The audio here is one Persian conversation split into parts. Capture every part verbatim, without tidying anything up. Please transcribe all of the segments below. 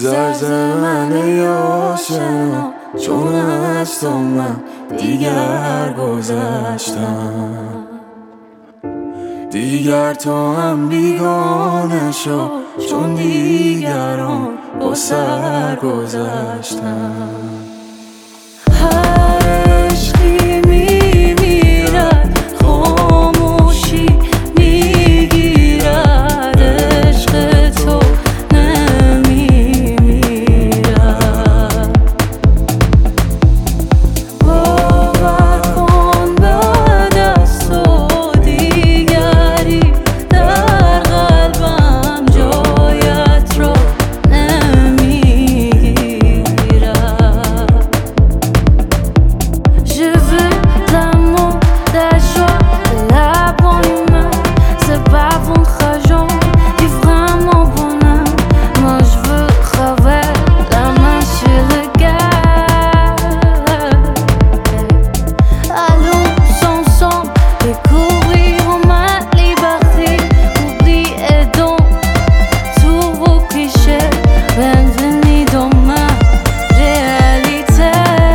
زرزر من آشنا، چون از تو من دیگر گذشتم. دیگر تو هم بیگانه شو، چون دیگران با سر گذشتم. هر عشقی میمیرد، خاموشی میگیرد، عشق تو نمیمیرد. باور کن بعد از تو دیگری در قلبم جایت را نمیگیرد. Je veux l'amour, la joie, la bonne humeur. C'est pas votre argent, c'est vraiment bonheur. Moi je veux travailler la main sur le cœur. Allons ensemble découvrir ma liberté. Oubliez donc tous vos clichés. Bienvenue dans ma réalité.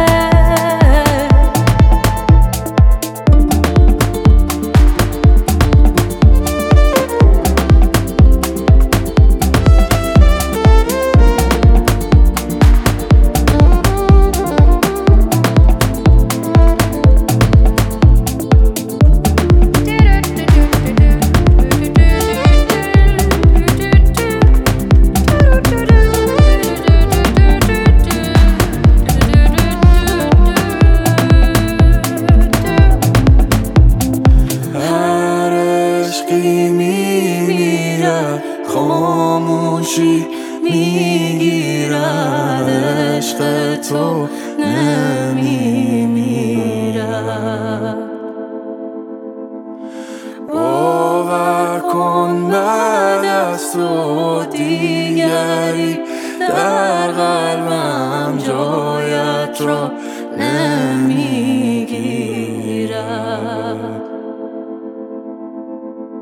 هر عشقی میمیرد، خاموشی میگیرد، عشق تو نمیمیرد. باور کن بعد از تو دیگری در قلبم جایت را نمیگیرد.